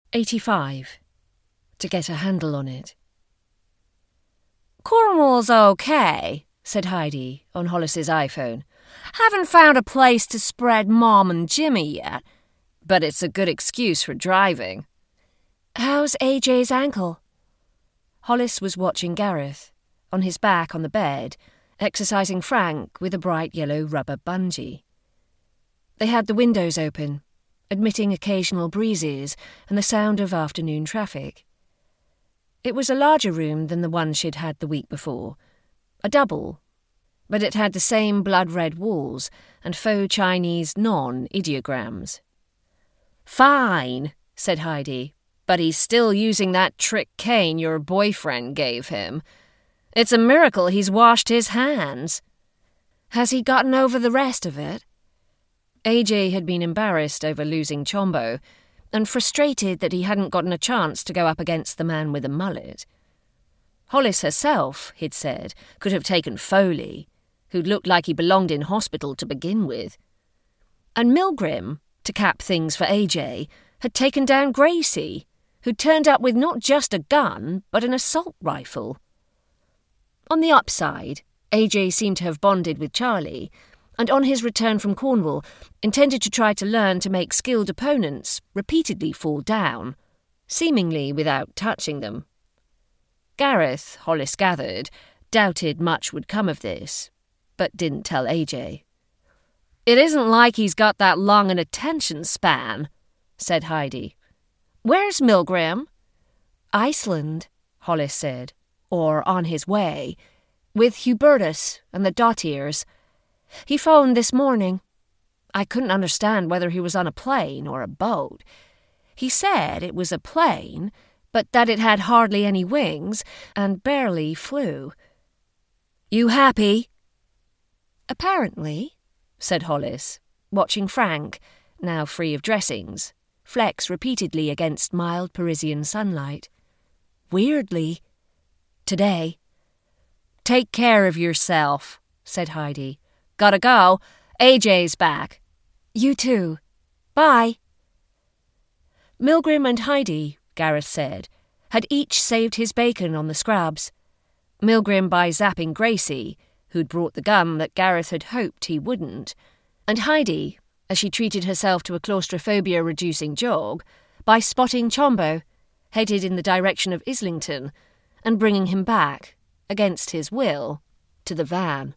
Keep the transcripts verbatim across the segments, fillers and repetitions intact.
eighty-five. To get a handle on it. "Cornwall's okay," said Heidi on Hollis's iPhone. "Haven't found a place to spread Mom and Jimmy yet, but it's a good excuse for driving." "How's A J's ankle?" Hollis was watching Gareth, on his back on the bed, exercising Frank with a bright yellow rubber bungee. They had the windows open, admitting occasional breezes and the sound of afternoon traffic. It was a larger room than the one she'd had the week before, a double, but it had the same blood-red walls and faux Chinese non-ideograms. "Fine," said Heidi, "but he's still using that trick cane your boyfriend gave him. It's a miracle he's washed his hands." "Has he gotten over the rest of it?" A J had been embarrassed over losing Chombo, and frustrated that he hadn't gotten a chance to go up against the man with a mullet. Hollis herself, he'd said, could have taken Foley, who'd looked like he belonged in hospital to begin with. And Milgrim, to cap things for A J, had taken down Gracie, who'd turned up with not just a gun, but an assault rifle. On the upside, A J seemed to have bonded with Charlie, and on his return from Cornwall, intended to try to learn to make skilled opponents repeatedly fall down, seemingly without touching them. Gareth, Hollis gathered, doubted much would come of this, but didn't tell A J. "It isn't like he's got that long an attention span," said Heidi. "Where's Milgrim?" "Iceland," Hollis said, "or on his way, with Hubertus and the Dottiers. He phoned this morning. I couldn't understand whether he was on a plane or a boat. He said it was a plane, but that it had hardly any wings and barely flew." "You happy?" "Apparently," said Hollis, watching Frank, now free of dressings, flex repeatedly against mild Parisian sunlight. "Weirdly. Today." "Take care of yourself," said Heidi. "Gotta go. A J's back." "You too. Bye." Milgrim and Heidi, Gareth said, had each saved his bacon on the scrubs. Milgrim by zapping Gracie, who'd brought the gun that Gareth had hoped he wouldn't, and Heidi, as she treated herself to a claustrophobia-reducing jog, by spotting Chombo, headed in the direction of Islington, and bringing him back, against his will, to the van.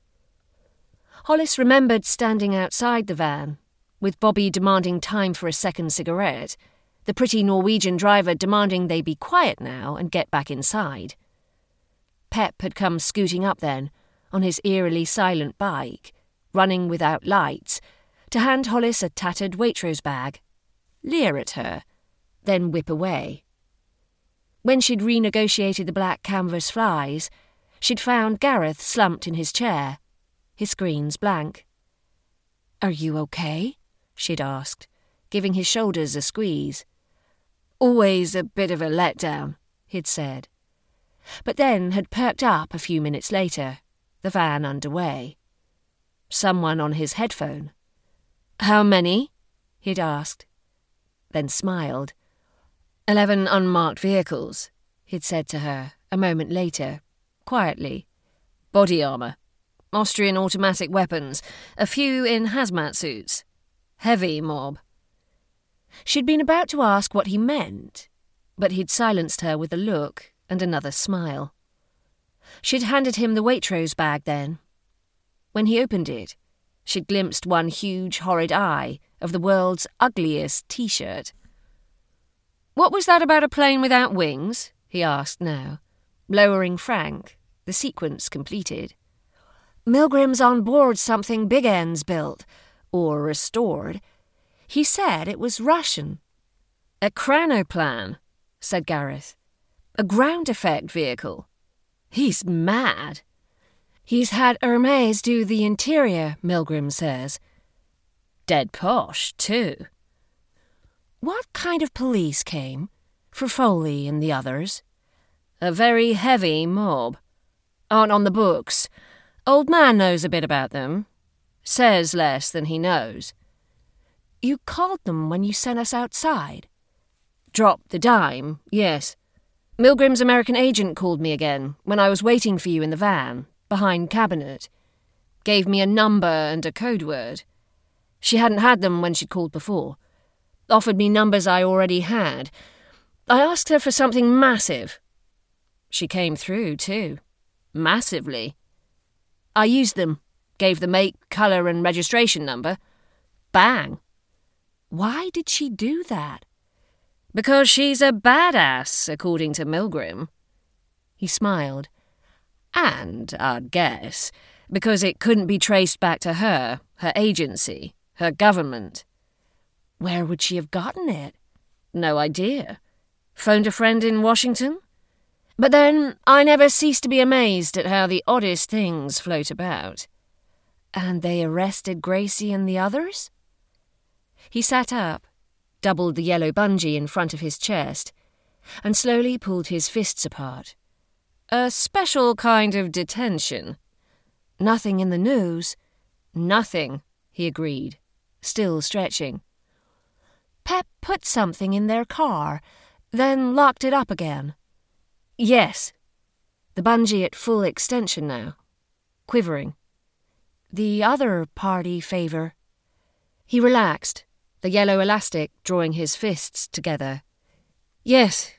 Hollis remembered standing outside the van, with Bobby demanding time for a second cigarette, the pretty Norwegian driver demanding they be quiet now and get back inside. Pep had come scooting up then, on his eerily silent bike, running without lights, to hand Hollis a tattered Waitrose bag, leer at her, then whip away. When she'd renegotiated the black canvas flies, she'd found Gareth slumped in his chair, his screens blank. "Are you okay?" she'd asked, giving his shoulders a squeeze. "Always a bit of a letdown," he'd said. But then had perked up a few minutes later, the van underway. Someone on his headphone. "How many?" he'd asked, then smiled. Eleven unmarked vehicles," he'd said to her a moment later, quietly. "Body armour. Austrian automatic weapons, a few in hazmat suits. Heavy mob." She'd been about to ask what he meant, but he'd silenced her with a look and another smile. She'd handed him the Waitrose bag then. When he opened it, she'd glimpsed one huge horrid eye of the world's ugliest T-shirt. "What was that about a plane without wings?" he asked now, lowering Frank, the sequence completed. "Milgrim's on board something Big N's built, or restored. He said it was Russian." "A chronoplan," said Gareth. "A ground effect vehicle. He's mad." "He's had Hermes do the interior, Milgrim says." "Dead posh, too." "What kind of police came? For Foley and the others?" "A very heavy mob. Aren't on the books. Old man knows a bit about them. Says less than he knows." "You called them when you sent us outside?" Drop the dime, yes. Milgrim's American agent called me again when I was waiting for you in the van, behind cabinet. Gave me a number and a code word. She hadn't had them when she'd called before. Offered me numbers I already had. I asked her for something massive. She came through, too. Massively. I used them. Gave the make, colour and registration number. Bang. Why did she do that? Because she's a badass, according to Milgrim. He smiled. And, I'd guess, because it couldn't be traced back to her, her agency, her government. Where would she have gotten it? No idea. Phoned a friend in Washington? But then I never cease to be amazed at how the oddest things float about. And they arrested Gracie and the others? He sat up, doubled the yellow bungee in front of his chest, and slowly pulled his fists apart. A special kind of detention. Nothing in the news. Nothing, he agreed, still stretching. Pep put something in their car, then locked it up again. Yes. The bungee at full extension now. Quivering. The other party favour. He relaxed, the yellow elastic drawing his fists together. Yes.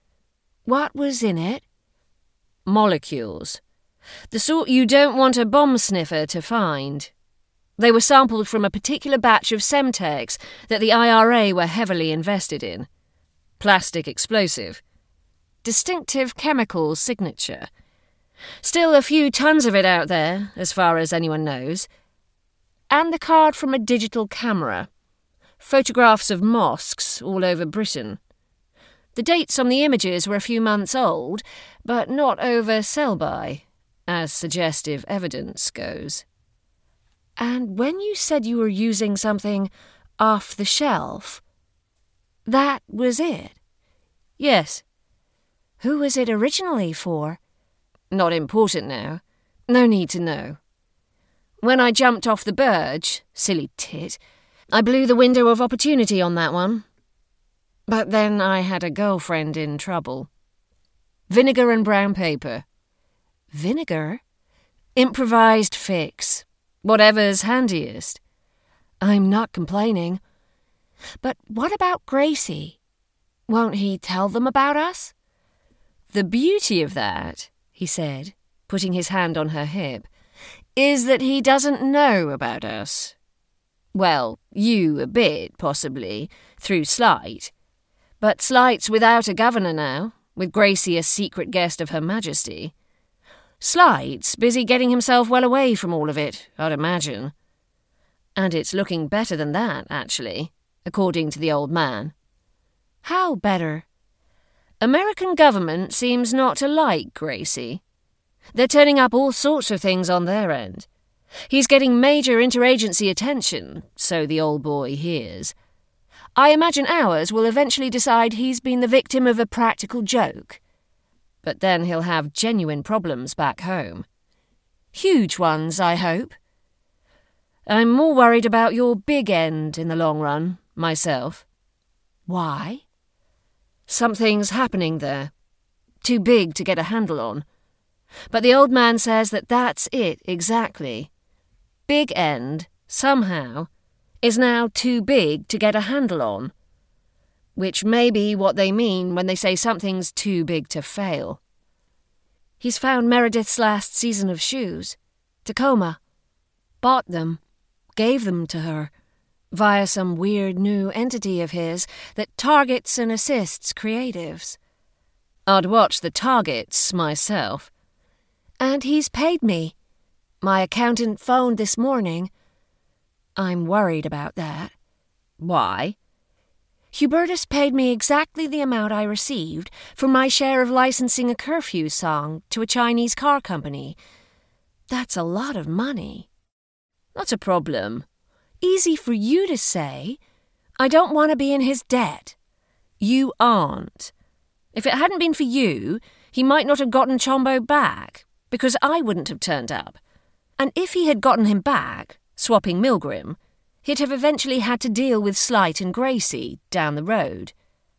What was in it? Molecules. The sort you don't want a bomb sniffer to find. They were sampled from a particular batch of Semtex that the I R A were heavily invested in. Plastic explosive. Distinctive chemical signature. Still a few tons of it out there, as far as anyone knows. And the card from a digital camera. Photographs of mosques all over Britain. The dates on the images were a few months old, but not over sell-by, as suggestive evidence goes. And when you said you were using something off the shelf, that was it? Yes. Who was it originally for? Not important now. No need to know. When I jumped off the Burge, silly tit, I blew the window of opportunity on that one. But then I had a girlfriend in trouble. Vinegar and brown paper. Vinegar? Improvised fix. Whatever's handiest. I'm not complaining. But what about Gracie? Won't he tell them about us? The beauty of that, he said, putting his hand on her hip, is that he doesn't know about us. Well, you a bit, possibly, through Slight. But Slight's without a governor now, with Gracie a secret guest of Her Majesty. Slight's busy getting himself well away from all of it, I'd imagine. And it's looking better than that, actually, according to the old man. How better? American government seems not to like Gracie. They're turning up all sorts of things on their end. He's getting major interagency attention, so the old boy hears. I imagine ours will eventually decide he's been the victim of a practical joke. But then he'll have genuine problems back home. Huge ones, I hope. I'm more worried about your big end in the long run, myself. Why? Something's happening there. Too big to get a handle on. But the old man says that that's it exactly. Big end, somehow, is now too big to get a handle on. Which may be what they mean when they say something's too big to fail. He's found Meredith's last season of shoes. Tacoma. Bought them. Gave them to her. Via some weird new entity of his that targets and assists creatives. I'd watch the targets myself. And he's paid me. My accountant phoned this morning. I'm worried about that. Why? Hubertus paid me exactly the amount I received for my share of licensing a curfew song to a Chinese car company. That's a lot of money. Not a problem. Easy for you to say. I don't want to be in his debt. You aren't. If it hadn't been for you, he might not have gotten Chombo back, because I wouldn't have turned up. And if he had gotten him back, swapping Milgrim, he'd have eventually had to deal with Slight and Gracie down the road.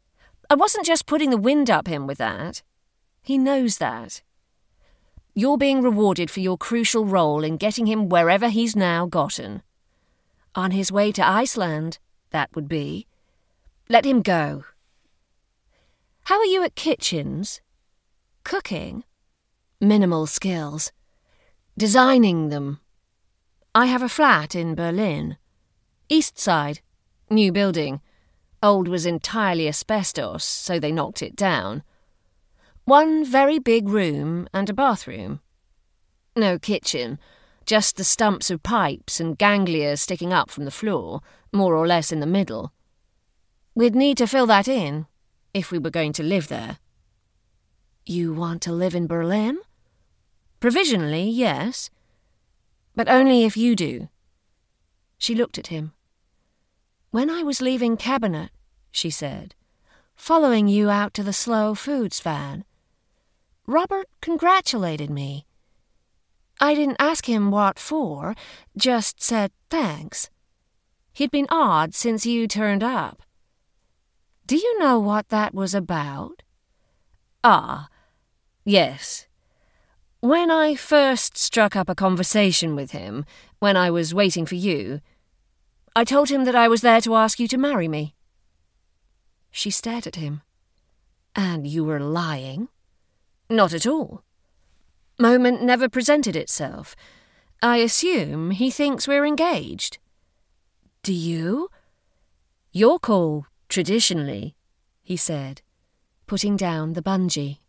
I wasn't just putting the wind up him with that. He knows that. You're being rewarded for your crucial role in getting him wherever he's now gotten. On his way to Iceland, that would be. Let him go. How are you at kitchens? Cooking? Minimal skills. Designing them. I have a flat in Berlin. East Side. New building. Old was entirely asbestos, so they knocked it down. One very big room and a bathroom. No kitchen, just the stumps of pipes and ganglia sticking up from the floor, more or less in the middle. We'd need to fill that in, if we were going to live there. You want to live in Berlin? Provisionally, yes. But only if you do. She looked at him. When I was leaving Cabinet, she said, following you out to the Slow Foods van, Robert congratulated me. I didn't ask him what for, just said thanks. He'd been odd since you turned up. Do you know what that was about? Ah, yes. When I first struck up a conversation with him, when I was waiting for you, I told him that I was there to ask you to marry me. She stared at him. And you were lying? Not at all. Moment never presented itself. I assume he thinks we're engaged. Do you? Your call, traditionally, he said, putting down the bungee.